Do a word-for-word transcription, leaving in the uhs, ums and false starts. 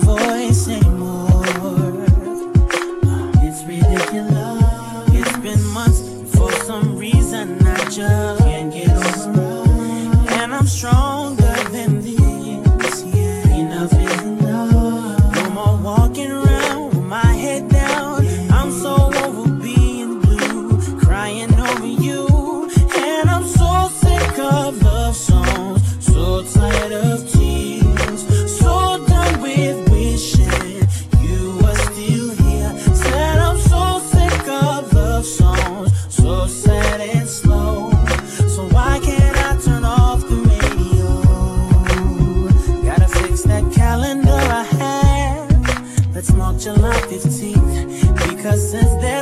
voice anymore. It's ridiculous. It's been months, for some reason I just can't get over. And I'm stronger than this. Yeah, enough is enough. No more walking around with my head down. I'm so over being blue, crying over you. And I'm so sick of love songs, so tired of tears, so done with wishing you were still here. Said I'm so sick of love songs, so sad and slow. So why can't I turn off the radio? Gotta fix that calendar I have. Let's mark July fifteenth, because since then